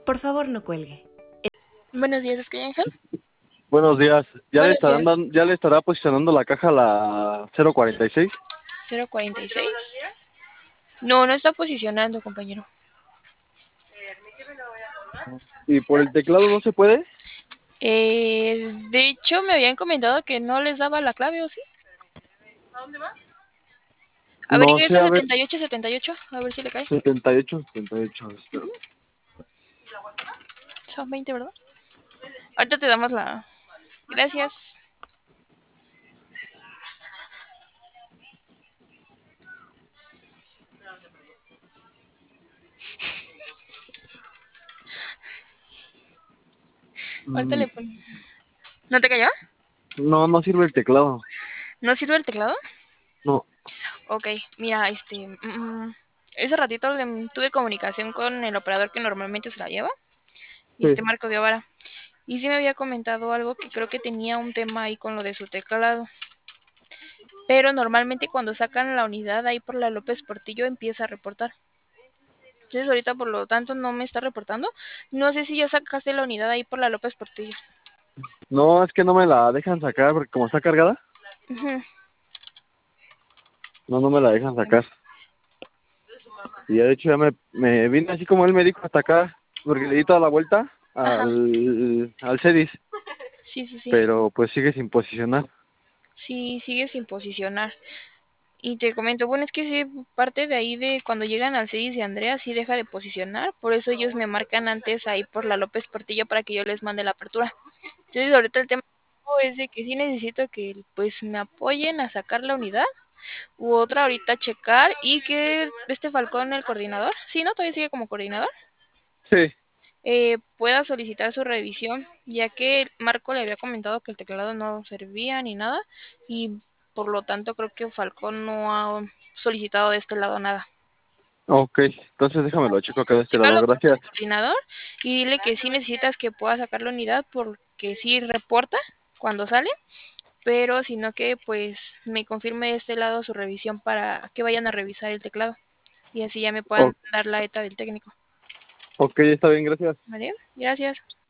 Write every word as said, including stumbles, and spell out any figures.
Por favor, no cuelgue. Buenos días, ¿es que Ángel? Buenos días. ¿Ya le Buenos estarán días. dan- ya le estará posicionando la caja a la cero cuarenta y seis? cero cuarenta y seis. No, no está posicionando, compañero. ¿Y por el teclado no se puede? Eh, de hecho, me habían comentado que no les daba la clave, ¿o sí? A ver, No sé, ingresa a ver, setenta y ocho setenta y ocho, a ver si le cae. setenta y ocho, setenta y ocho, espero. Son veinte, ¿verdad? Ahorita te damos la... Gracias. Ahorita Mm, le pongo... ¿No te cayó? no, no sirve el teclado. ¿No sirve el teclado? No, Ok, mira, este... mm, ese ratito le- tuve comunicación con el operador que normalmente se la lleva, sí. este Marco de Ovara. Y sí me había comentado algo que creo que tenía un tema ahí con lo de su teclado. Pero normalmente cuando sacan la unidad ahí por la López Portillo empieza a reportar. Entonces ahorita por lo tanto no me está reportando. No sé si ya sacaste la unidad ahí por la López Portillo. No, es que no me la dejan sacar porque como está cargada, Ujú. no, no me la dejan sacar. Y ya de hecho ya me, me vine así como él me dijo hasta acá, porque le di toda la vuelta Ajá. al, al CEDIS, Sí, sí, sí. pero pues sigue sin posicionar. Sí, sigue sin posicionar. Y te comento, bueno, es que sí, parte de ahí de cuando llegan al CEDIS de Andrea, sí deja de posicionar. Por eso ellos me marcan antes ahí por la López Portillo para que yo les mande la apertura. Entonces ahorita el tema es de que sí necesito que pues me apoyen a sacar la unidad u otra ahorita checar y que este Falcón, el coordinador, sí, ¿no? Todavía sigue como coordinador, Sí, eh, pueda solicitar su revisión, ya que Marco le había comentado que el teclado no servía ni nada y por lo tanto creo que Falcón no ha solicitado de este lado nada. ok, entonces déjamelo, checo acá de este lado, Chécalo con gracias. tu coordinador y dile que sí necesitas que pueda sacar la unidad porque sí reporta cuando sale, pero sino que pues me confirme de este lado su revisión para que vayan a revisar el teclado y así ya me puedan O- dar la ETA del técnico. ok, está bien, gracias. ¿Vale? Gracias.